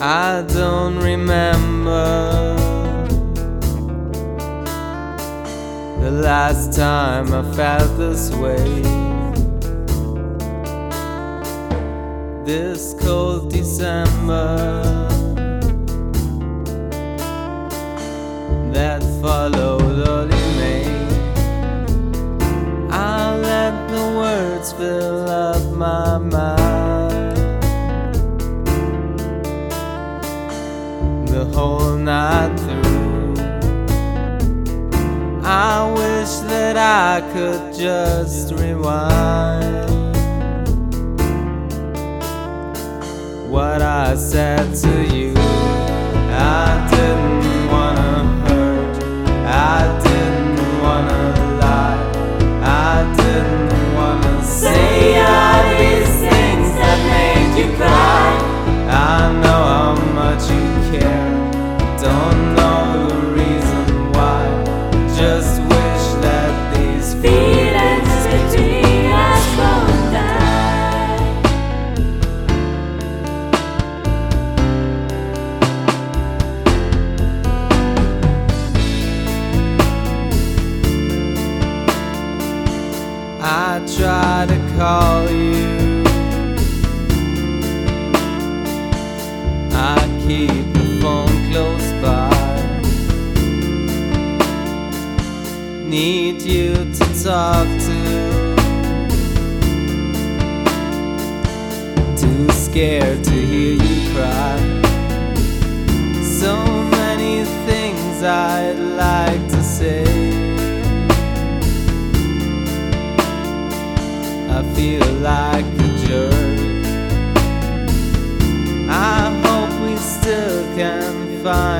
I don't remember the last time I felt this way. This cold December that followed early May, I'll let the words fill up my mind the whole night through. I wish that I could just rewind what I said to you. I didn't wanna hurt, I didn't wanna lie, I didn't wanna say all these things that made you cry. I know how much you care, don't know the reason why. Just wish that these feelings between us won't die. I try to call you, I keep the phone close by. Need you to talk to, too scared to hear you cry. So many things I'd like to say, I feel like a jerk. I hope we still can find